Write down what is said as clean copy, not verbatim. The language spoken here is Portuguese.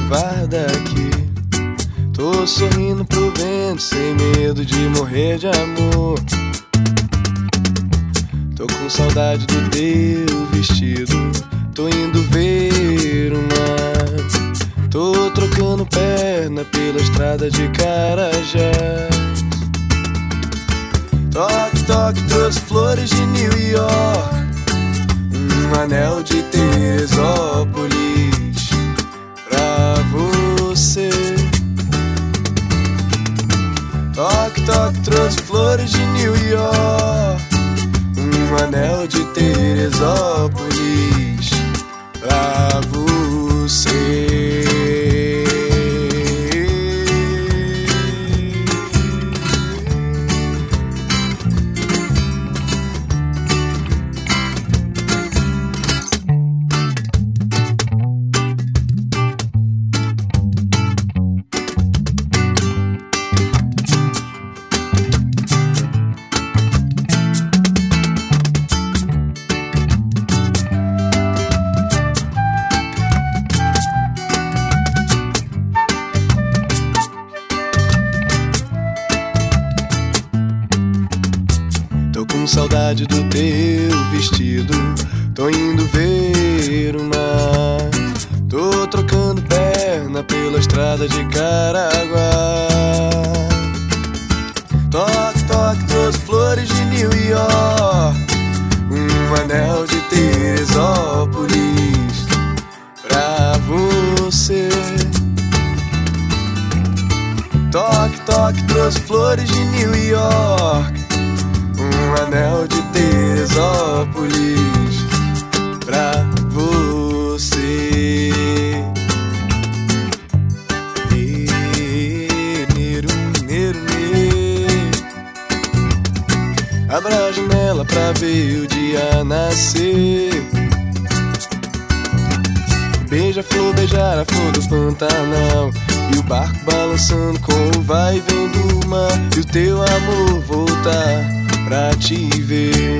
levar daqui. Tô sorrindo pro vento, sem medo de morrer de amor. Tô com saudade do teu vestido, tô indo ver o mar. Tô trocando perna pela estrada de Carajás. Toque, toque, trouxe flores de New York, um anel de Teresópolis pra você. Toque, toque, trouxe flores de New York, um anel de Teresópolis pra você. Saudade do teu vestido, tô indo ver o mar. Tô trocando perna pela estrada de Caraguá. Toque, toque, trouxe flores de New York, um anel de Teresópolis pra você. Toque, toque, trouxe flores de New York, um anel de Teresópolis pra você. Abra a janela pra ver o dia nascer. Beija-flor, beijar a flor do Pantanal, e o barco balançando com o vai e vem do mar, e o teu amor voltar pra te ver.